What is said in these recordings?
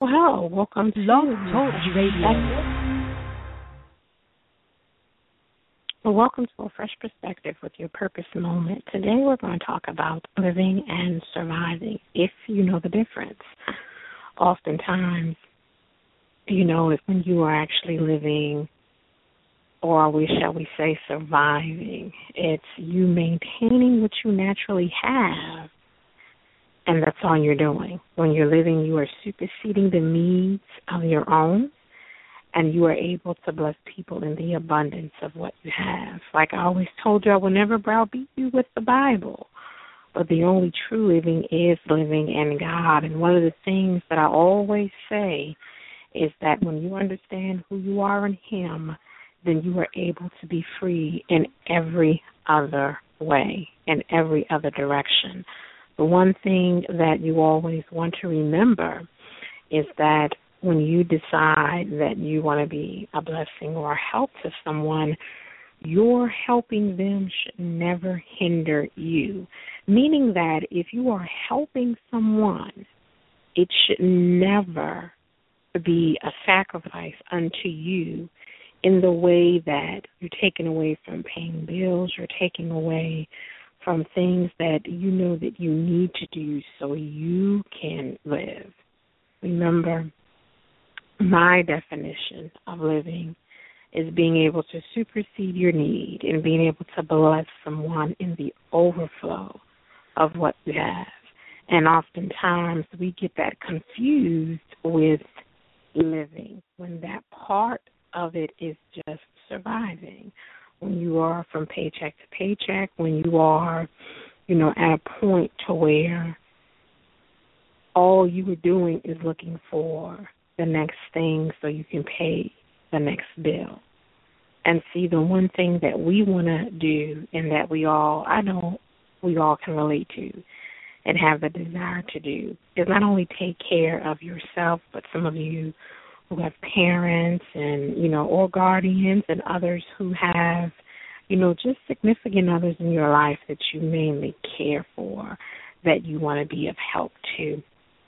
hello. Welcome Blog to Talk Radio. Welcome to A Fresh Perspective with your Purpose Moment. Today we're going to talk about living and surviving, if you know the difference. Oftentimes, it's when you are actually living, or shall we say surviving. It's you maintaining what you naturally have, and that's all you're doing. When you're living, you are superseding the needs of your own, and you are able to bless people in the abundance of what you have. Like I always told you, I will never browbeat you with the Bible, but the only true living is living in God. And one of the things that I always say is that when you understand who you are in Him, then you are able to be free in every other way, in every other direction. The one thing that you always want to remember is that when you decide that you want to be a blessing or a help to someone, your helping them should never hinder you. Meaning that if you are helping someone, it should never be a sacrifice unto you in the way that you're taking away from paying bills, you're taking away from things that you know that you need to do so you can live. Remember, my definition of living is being able to supersede your need and being able to bless someone in the overflow of what you have. And oftentimes we get that confused with living, when that part of it is just surviving. When you are from paycheck to paycheck, when you are, at a point to where all you are doing is looking for the next thing so you can pay the next bill. And see, the one thing that we want to do and that we all can relate to and have the desire to do is not only take care of yourself, but some of you who have parents and, or guardians and others who have, just significant others in your life that you mainly care for, that you want to be of help to.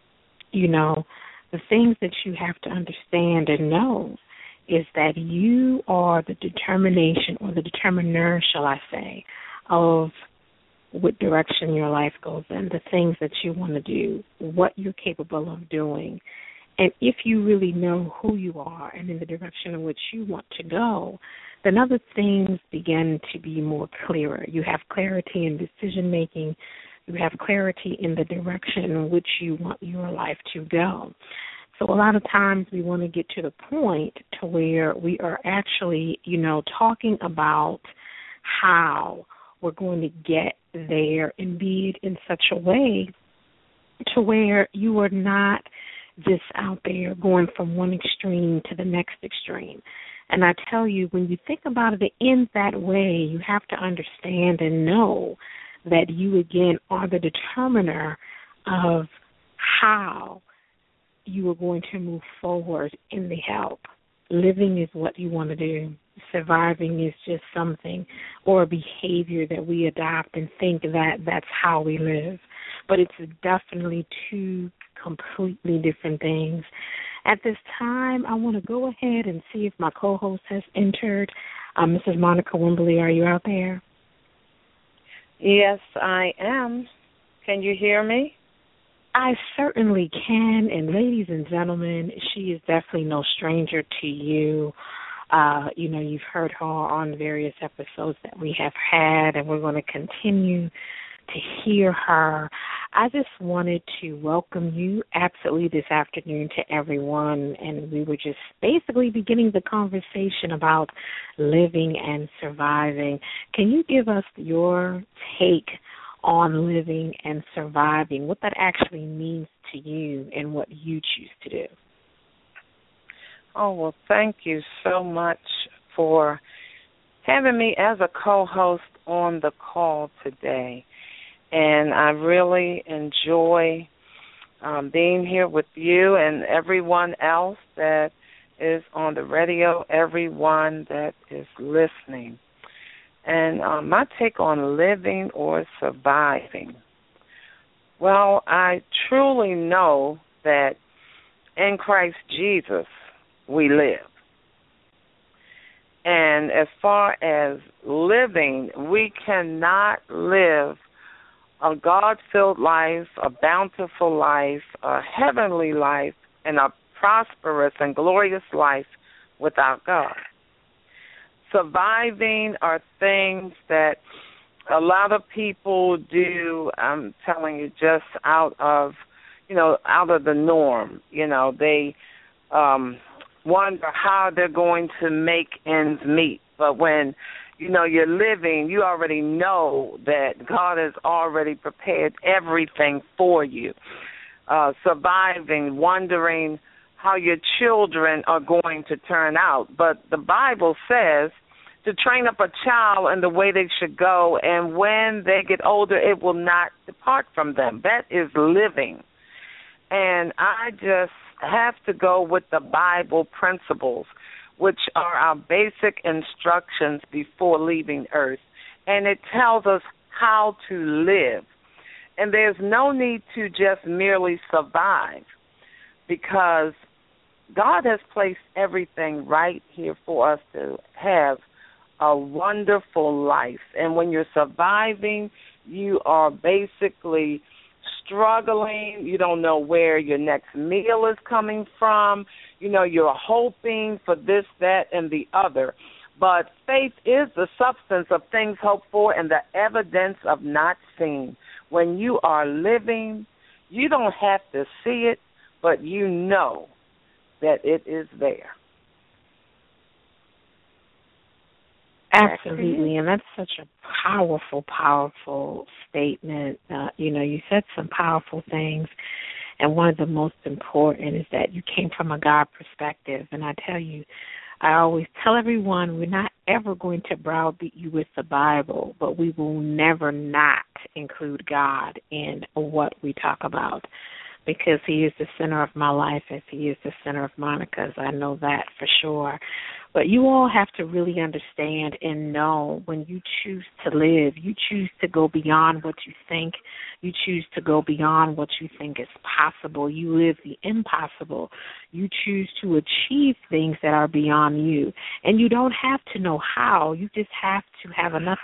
The things that you have to understand and know is that you are the determination or the determiner, shall I say, of what direction your life goes in, the things that you want to do, what you're capable of doing. And if you really know who you are and in the direction in which you want to go, then other things begin to be more clearer. You have clarity in decision-making. You have clarity in the direction in which you want your life to go. So a lot of times we want to get to the point to where we are actually, talking about how we're going to get there and be it in such a way to where you are not just out there going from one extreme to the next extreme. And I tell you, when you think about it in that way, you have to understand and know that you, again, are the determiner of how you are going to move forward in the help. Living is what you want to do. Surviving is just something or a behavior that we adopt and think that that's how we live. But it's definitely two completely different things. At this time, I want to go ahead and see if my co-host has entered. Mrs. Monica Wimberly, are you out there? Yes, I am. Can you hear me? I certainly can, and ladies and gentlemen, she is definitely no stranger to you. You've heard her on various episodes that we have had, and we're going to continue to hear her. I just wanted to welcome you absolutely this afternoon to everyone, and we were just basically beginning the conversation about living and surviving. Can you give us your take on living and surviving, what that actually means to you and what you choose to do? Oh, well, thank you so much for having me as a co-host on the call today. And I really enjoy being here with you and everyone else that is on the radio, everyone that is listening. And my take on living or surviving. Well, I truly know that in Christ Jesus we live. And as far as living, we cannot live a God-filled life, a bountiful life, a heavenly life, and a prosperous and glorious life without God. Surviving are things that a lot of people do, I'm telling you, just out of the norm. They wonder how they're going to make ends meet. But when, you're living, you already know that God has already prepared everything for you. Surviving, wondering how your children are going to turn out. But the Bible says to train up a child in the way they should go, and when they get older, it will not depart from them. That is living. And I just have to go with the Bible principles, which are our basic instructions before leaving earth. And it tells us how to live. And there's no need to just merely survive, because God has placed everything right here for us to have a wonderful life. And when you're surviving, you are basically struggling. You don't know where your next meal is coming from. You're hoping for this, that, and the other. But faith is the substance of things hoped for and the evidence of not seen. When you are living, you don't have to see it, but you know that it is there. Absolutely, and that's such a powerful, powerful statement. You said some powerful things, and one of the most important is that you came from a God perspective. And I tell you, I always tell everyone we're not ever going to browbeat you with the Bible, but we will never not include God in what we talk about, because he is the center of my life as he is the center of Monica's. I know that for sure. But you all have to really understand and know when you choose to live, you choose to go beyond what you think. You choose to go beyond what you think is possible. You live the impossible. You choose to achieve things that are beyond you. And you don't have to know how. You just have to have enough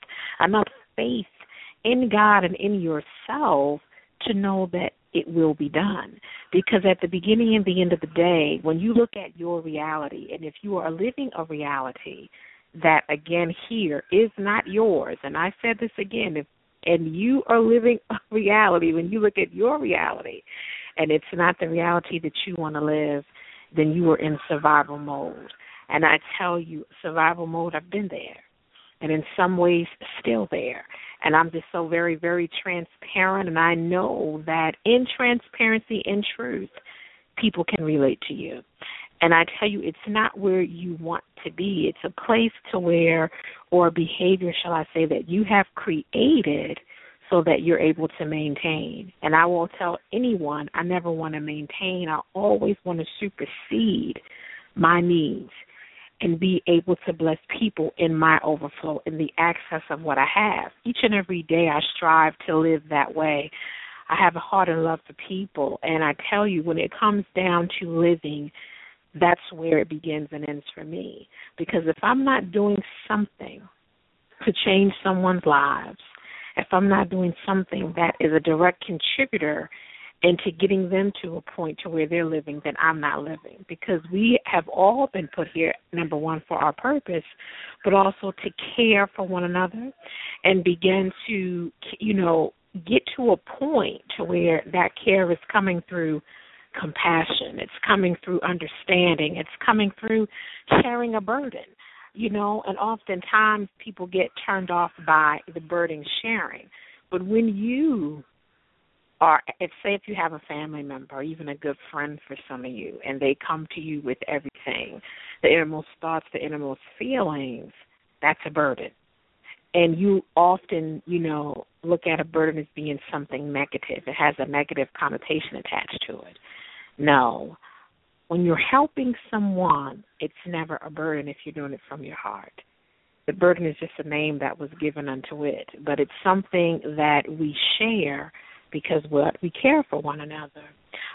faith in God and in yourself to know that it will be done. Because at the beginning and the end of the day, when you look at your reality, and if you are living a reality that, again, here is not yours, and I said this again, and you are living a reality, when you look at your reality, and it's not the reality that you want to live, then you are in survival mode. And I tell you, survival mode, I've been there, and in some ways still there. And I'm just so very, very transparent, and I know that in transparency and truth, people can relate to you. And I tell you, it's not where you want to be. It's a place to where, or a behavior, shall I say, that you have created so that you're able to maintain. And I will tell anyone, I never want to maintain. I always want to supersede my needs and be able to bless people in my overflow, in the access of what I have. Each and every day I strive to live that way. I have a heart and love for people, and I tell you, when it comes down to living, that's where it begins and ends for me. Because if I'm not doing something to change someone's lives, if I'm not doing something that is a direct contributor into getting them to a point to where they're living, then I'm not living. Because we have all been put here, number one, for our purpose, but also to care for one another and begin to, get to a point to where that care is coming through compassion. It's coming through understanding. It's coming through sharing a burden, and oftentimes people get turned off by the burden sharing. But when you if you have a family member or even a good friend for some of you, and they come to you with everything, the innermost thoughts, the innermost feelings, that's a burden. And you often, look at a burden as being something negative. It has a negative connotation attached to it. No. When you're helping someone, it's never a burden if you're doing it from your heart. The burden is just a name that was given unto it, but it's something that we share because we care for one another.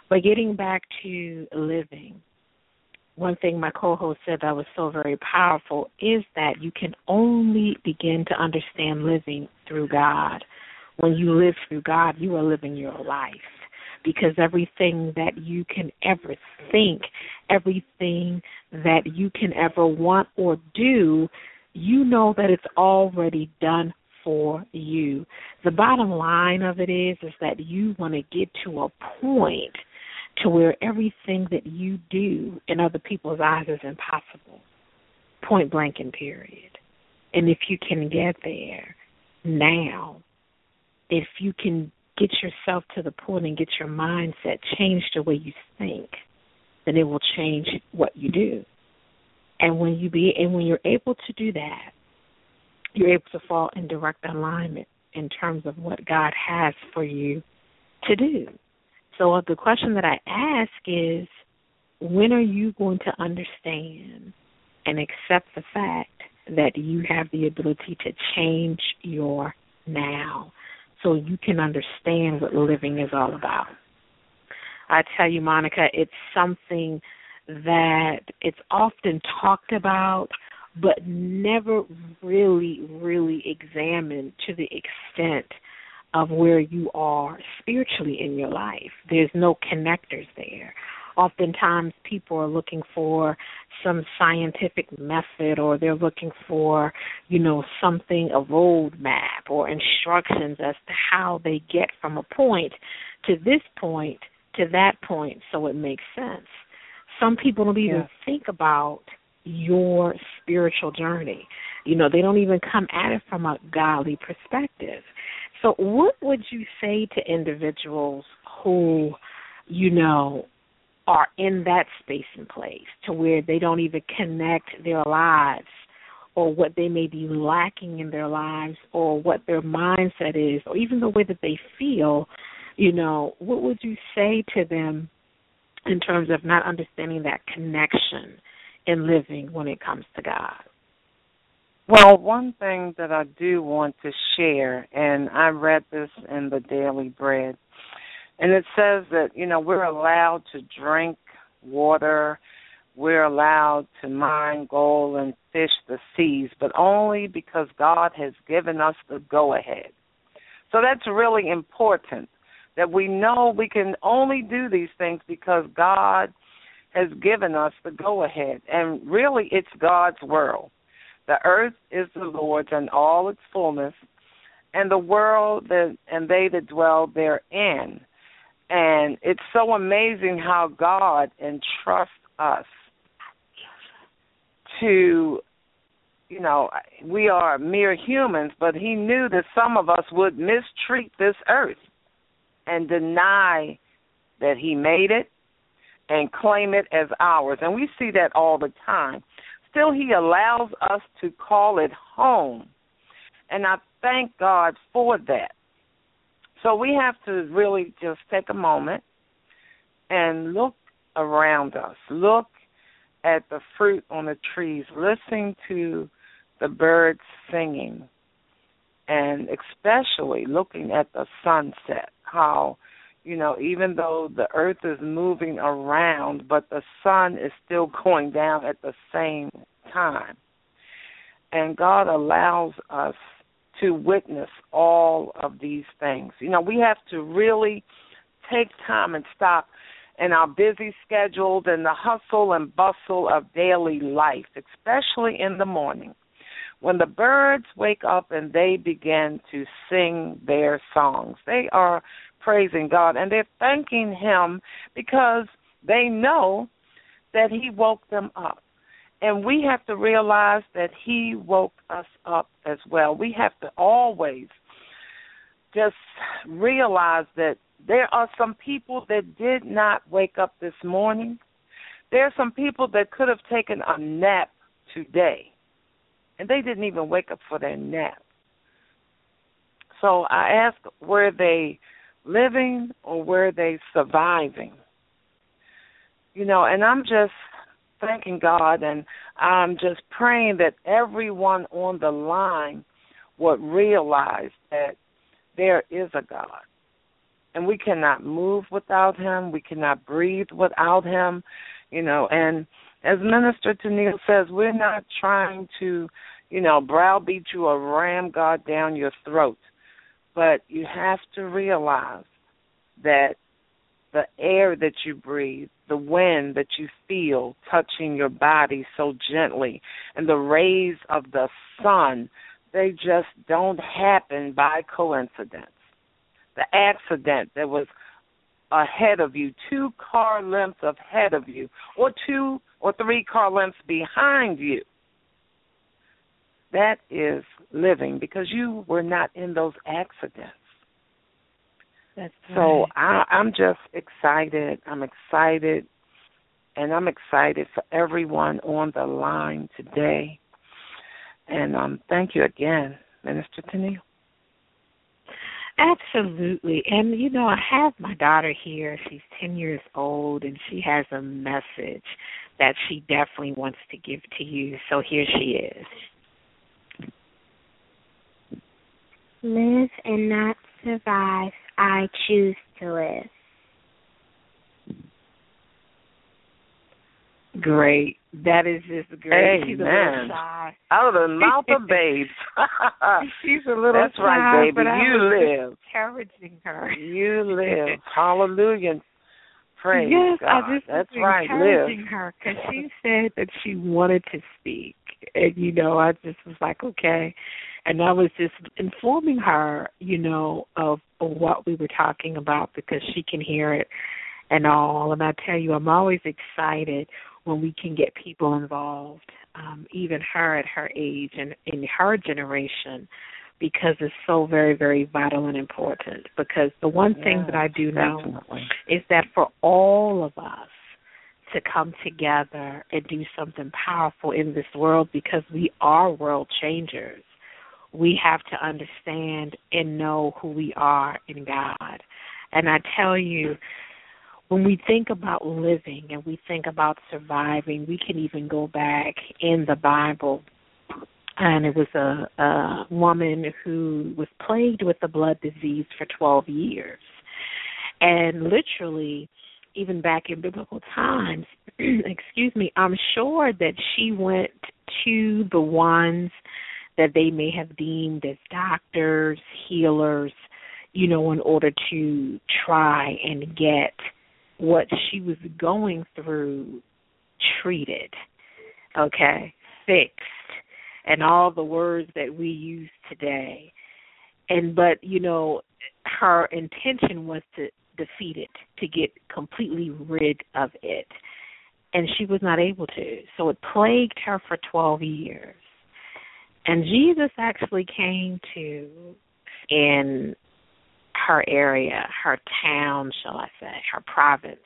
But getting back to living, one thing my co-host said that was so very powerful is that you can only begin to understand living through God. When you live through God, you are living your life, because everything that you can ever think, everything that you can ever want or do, you know that it's already done for you. The bottom line of it is that you want to get to a point to where everything that you do in other people's eyes is impossible, point blank and period. And if you can get there now, if you can get yourself to the point and get your mindset changed the way you think, then it will change what you do. And when you're able to do that, you're able to fall in direct alignment in terms of what God has for you to do. So the question that I ask is, when are you going to understand and accept the fact that you have the ability to change your now so you can understand what living is all about? I tell you, Monica, it's something that it's often talked about, but never really, really examined to the extent of where you are spiritually in your life. There's no connectors there. Oftentimes people are looking for some scientific method, or they're looking for, something, a roadmap or instructions as to how they get from a point to this point to that point so it makes sense. Some people don't even think about your spiritual journey. They don't even come at it from a godly perspective. So what would you say to individuals who, are in that space and place to where they don't even connect their lives or what they may be lacking in their lives or what their mindset is or even the way that they feel, what would you say to them in terms of not understanding that connection in living when it comes to God? Well, one thing that I do want to share, and I read this in the Daily Bread, and it says that, we're allowed to drink water, we're allowed to mine gold and fish the seas, but only because God has given us the go-ahead. So that's really important, that we know we can only do these things because God has given us the go-ahead. And really, it's God's world. The earth is the Lord's and all its fullness, and the world and they that dwell therein. And it's so amazing how God entrusts us to, we are mere humans, but he knew that some of us would mistreat this earth and deny that he made it and claim it as ours. And we see that all the time. Still, he allows us to call it home. And I thank God for that. So we have to really just take a moment and look around us. Look at the fruit on the trees. Listen to the birds singing. And especially looking at the sunset, how, even though the earth is moving around, but the sun is still going down at the same time. And God allows us to witness all of these things. We have to really take time and stop in our busy schedules and the hustle and bustle of daily life, especially in the morning, when the birds wake up and they begin to sing their songs. They are praising God, and they're thanking him because they know that he woke them up. And we have to realize that he woke us up as well. We have to always just realize that there are some people that did not wake up this morning. There are some people that could have taken a nap today, and they didn't even wake up for their nap. So I ask, were they living or were they surviving? And I'm just thanking God, and I'm just praying that everyone on the line would realize that there is a God. and we cannot move without him. We cannot breathe without him, and as Minister Tennille says, we're not trying to, browbeat you or ram God down your throat. But you have to realize that the air that you breathe, the wind that you feel touching your body so gently, and the rays of the sun, they just don't happen by coincidence. The accident that was ahead of you, 2 car lengths ahead of you, or 2 or 3 car lengths behind you, that is living because you were not in those accidents. That's right. So I'm just excited. I'm excited, and I'm excited for everyone on the line today. And thank you again, Minister Tennille. Absolutely. And, I have my daughter here. She's 10 years old, and she has a message that she definitely wants to give to you. So here she is. Live and not survive. I choose to live. Great. That is just great. Amen. She's a little shy. Out of the mouth of babes. She's a little That's shy, right, baby. but I You was live. encouraging her. You live. Hallelujah. Praise yes, God. I just That's was right. encouraging Live. her because she said that she wanted to speak. And, I just was like, okay. And I was just informing her, of what we were talking about because she can hear it and all. And I tell you, I'm always excited when we can get people involved, even her at her age and in her generation, because it's so very, very vital and important. Because the one thing that I do know is that for all of us to come together and do something powerful in this world, because we are world changers, we have to understand and know who we are in God. And I tell you, when we think about living and we think about surviving, we can even go back in the Bible. And it was a woman who was plagued with a blood disease for 12 years. And literally, even back in biblical times, I'm sure that she went to the ones that they may have deemed as doctors, healers, in order to try and get what she was going through treated, fixed, and all the words that we use today. But her intention was to defeat it, to get completely rid of it. And she was not able to. So it plagued her for 12 years. And Jesus actually came to, in her area, her town, shall I say, her province.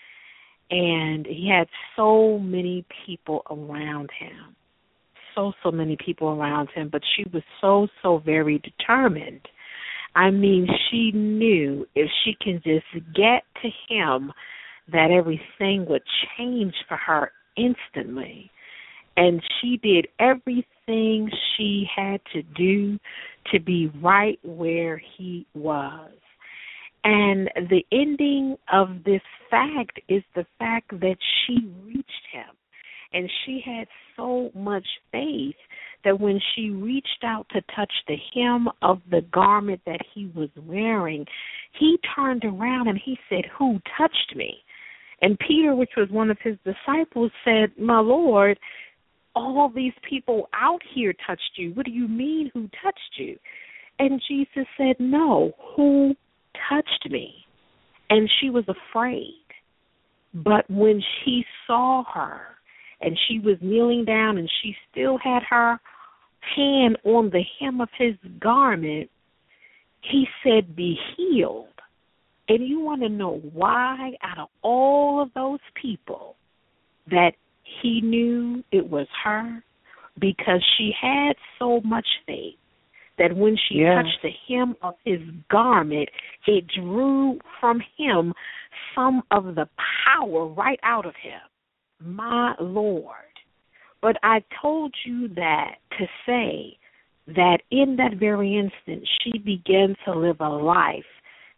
And he had so many people around him, so many people around him, but she was so very determined. I mean, she knew if she can just get to him that everything would change for her instantly. And she did everything she had to do to be right where he was. And the ending of this fact is the fact that she reached him. And she had so much faith that when she reached out to touch the hem of the garment that he was wearing, he turned around and he said, "Who touched me?" And Peter, which was one of his disciples, said, "My Lord, all these people out here touched you. What do you mean, who touched you?" And Jesus said, "No, who touched me?" And she was afraid. But when she saw her, and she was kneeling down, and she still had her hand on the hem of his garment, he said, "Be healed." And you want to know why, out of all of those people, that he knew it was her? Because she had so much faith that when she touched the hem of his garment, it drew from him some of the power right out of him. My Lord. But I told you that to say that in that very instant, she began to live a life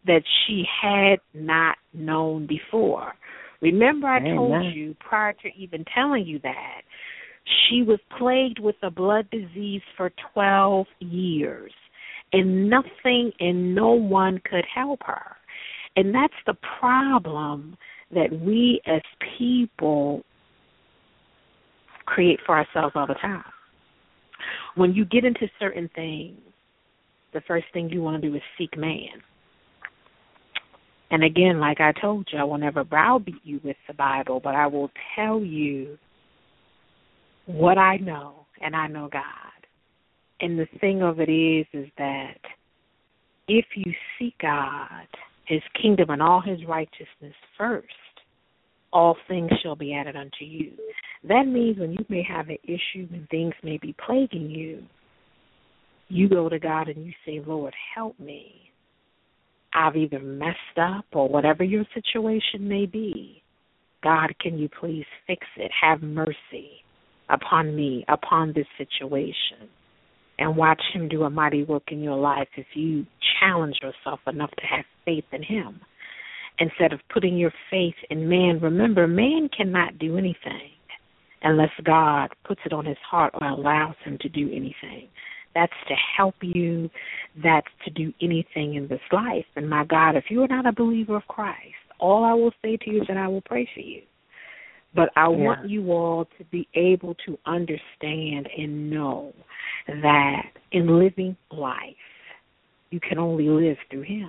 that she had not known before. Remember, I told you prior to even telling you that she was plagued with a blood disease for 12 years, and nothing and no one could help her. And that's the problem that we as people create for ourselves all the time. When you get into certain things, the first thing you want to do is seek man. And again, like I told you, I will never browbeat you with the Bible, but I will tell you what I know, and I know God. And the thing of it is that if you seek God, his kingdom and all his righteousness first, all things shall be added unto you. That means when you may have an issue and things may be plaguing you, you go to God and you say, Lord, help me. I've either messed up or whatever your situation may be. God, can you please fix it? Have mercy upon me, upon this situation. And watch him do a mighty work in your life if you challenge yourself enough to have faith in him. Instead of putting your faith in man, remember, man cannot do anything unless God puts it on his heart or allows him to do anything. That's to help you. That's to do anything in this life. And my God, if you are not a believer of Christ, all I will say to you is that I will pray for you. But I want you all to be able to understand and know that in living life, you can only live through him.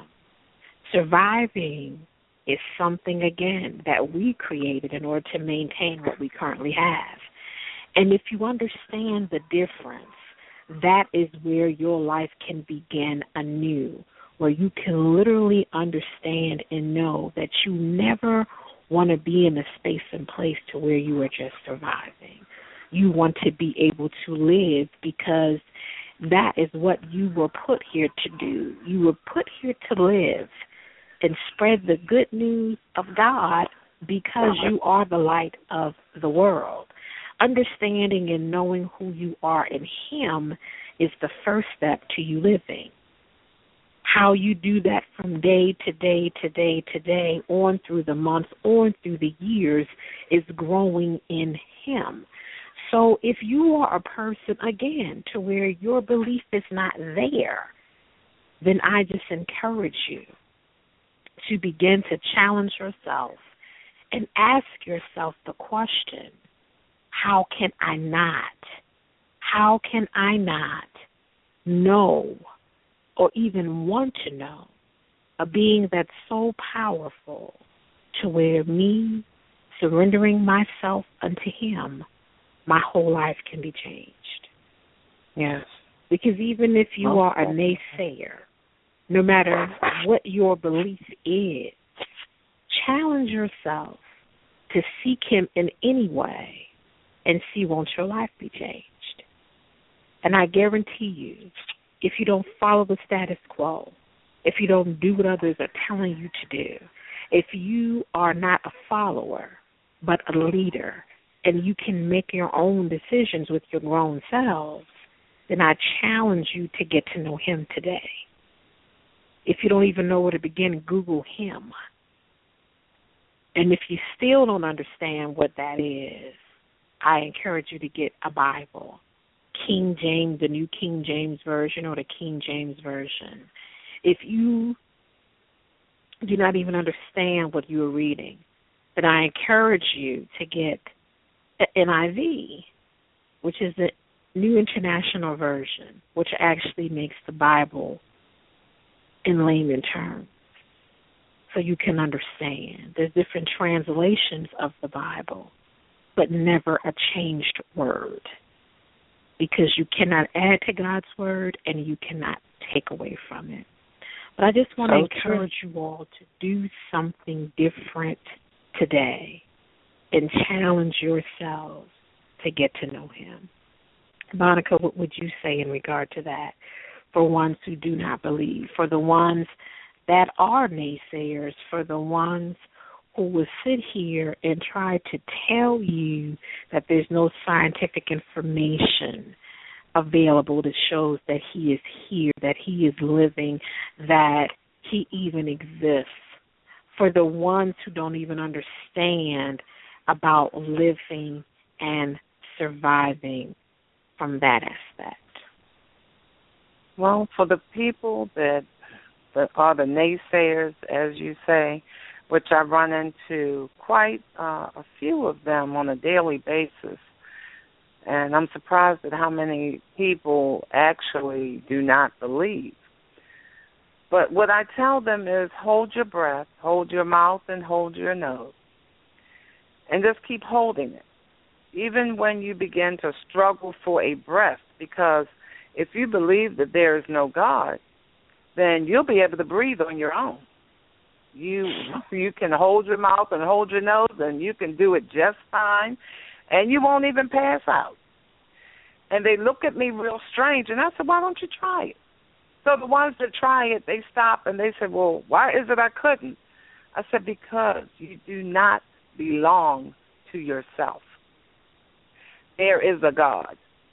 Surviving is something, again, that we created in order to maintain what we currently have. And if you understand the difference, that is where your life can begin anew, where you can literally understand and know that you never want to be in a space and place to where you are just surviving. You want to be able to live because that is what you were put here to do. You were put here to live and spread the good news of God because you are the light of the world. Understanding and knowing who you are in him is the first step to you living. How you do that from day to day to day to day, on through the months, on through the years, is growing in him. So if you are a person, again, to where your belief is not there, then I just encourage you to begin to challenge yourself and ask yourself the question, how can I not? How can I not know or even want to know a being that's so powerful to where me surrendering myself unto him, my whole life can be changed? Yes. Because even if you are a naysayer, no matter what your belief is, challenge yourself to seek him in any way and see, won't your life be changed? And I guarantee you, if you don't follow the status quo, if you don't do what others are telling you to do, if you are not a follower but a leader and you can make your own decisions with your grown selves, then I challenge you to get to know him today. If you don't even know where to begin, Google him. And if you still don't understand what that is, I encourage you to get a Bible, King James, the New King James Version or the King James Version. If you do not even understand what you are reading, then I encourage you to get an NIV, which is the New International Version, which actually makes the Bible in layman terms so you can understand. There's different translations of the Bible, but never a changed word, because you cannot add to God's word and you cannot take away from it. But I just want to encourage you all to do something different today and challenge yourselves to get to know him. Monica, what would you say in regard to that for ones who do not believe, for the ones that are naysayers, for the ones who will sit here and try to tell you that there's no scientific information available that shows that he is here, that he is living, that he even exists, for the ones who don't even understand about living and surviving from that aspect? Well, for the people that are the naysayers, as you say, which I run into quite a few of them on a daily basis, and I'm surprised at how many people actually do not believe. But what I tell them is hold your breath, hold your mouth, and hold your nose, and just keep holding it, even when you begin to struggle for a breath, because if you believe that there is no God, then you'll be able to breathe on your own. You can hold your mouth and hold your nose, and you can do it just fine, and you won't even pass out. And they look at me real strange, and I said, why don't you try it? So the ones that try it, they stop, and they say, well, why is it I couldn't? I said, because you do not belong to yourself. There is a God.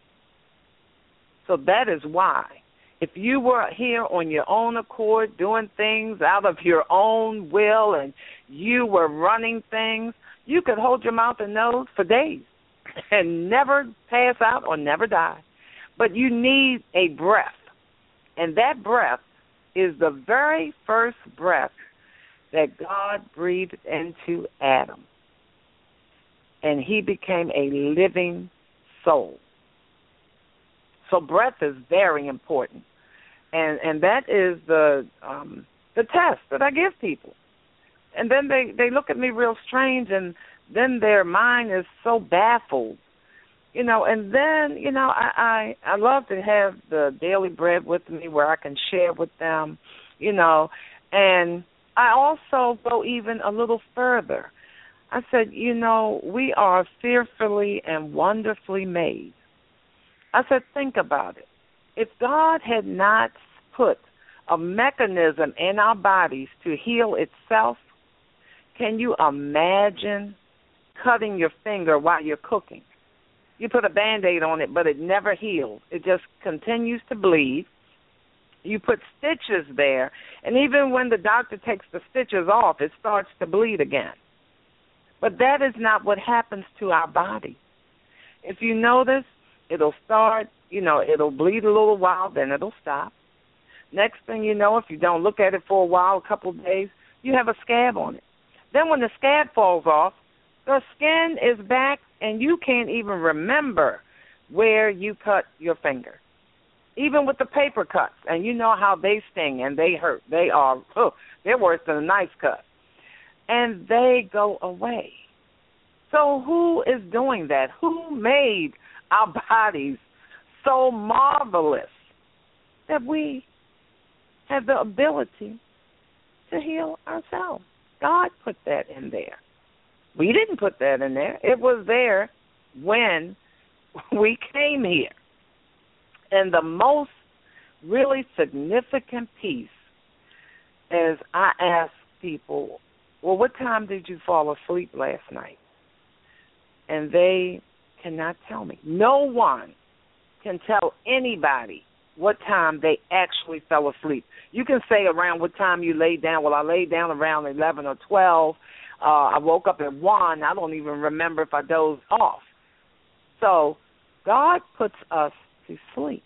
So that is why. If you were here on your own accord, doing things out of your own will, and you were running things, you could hold your mouth and nose for days and never pass out or never die. But you need a breath, and that breath is the very first breath that God breathed into Adam, and he became a living soul. So breath is very important, and that is the test that I give people. And then they look at me real strange, and then their mind is so baffled, And then I love to have the Daily Bread with me where I can share with them, And I also go even a little further. I said, we are fearfully and wonderfully made. I said, think about it. If God had not put a mechanism in our bodies to heal itself, can you imagine cutting your finger while you're cooking? You put a Band-Aid on it, but it never heals. It just continues to bleed. You put stitches there, and even when the doctor takes the stitches off, it starts to bleed again. But that is not what happens to our body. If you notice, it'll start, it'll bleed a little while, then it'll stop. Next thing you know, if you don't look at it for a while, a couple of days, you have a scab on it. Then when the scab falls off, the skin is back, and you can't even remember where you cut your finger. Even with the paper cuts, and you know how they sting and they hurt. They're worse than a knife cut. And they go away. So who is doing that? Who made our bodies so marvelous that we have the ability to heal ourselves? God put that in there. We didn't put that in there. It was there when we came here. And the most really significant piece is I ask people, well, what time did you fall asleep last night? And they cannot tell me. No one can tell anybody what time they actually fell asleep. You can say around what time you laid down. Well, I laid down around 11 or 12. I woke up at 1. I don't even remember if I dozed off. So God puts us to sleep.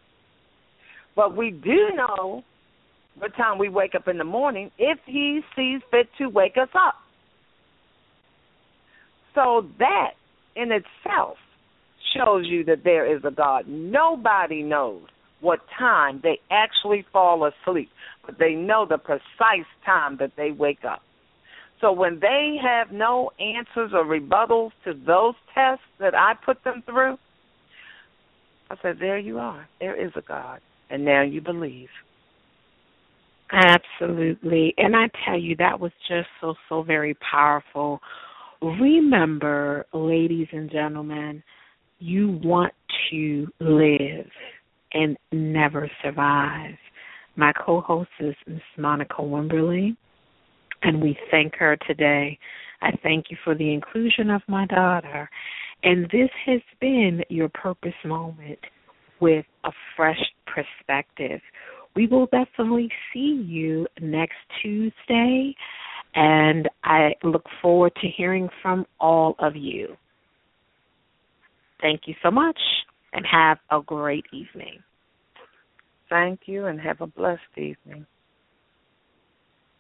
But we do know what time we wake up in the morning if he sees fit to wake us up. So that in itself shows you that there is a God. Nobody knows what time they actually fall asleep, but they know the precise time that they wake up. So when they have no answers or rebuttals to those tests that I put them through, I said, there you are. There is a God, and now you believe. Absolutely. And I tell you, that was just so very powerful. Remember, ladies and gentlemen, you want to live and never survive. My co-host is Ms. Monica Wimberly, and we thank her today. I thank you for the inclusion of my daughter. And this has been your Purpose Moment with a fresh perspective, we will definitely see you next Tuesday, and I look forward to hearing from all of you. Thank you so much, and have a great evening. Thank you, and have a blessed evening.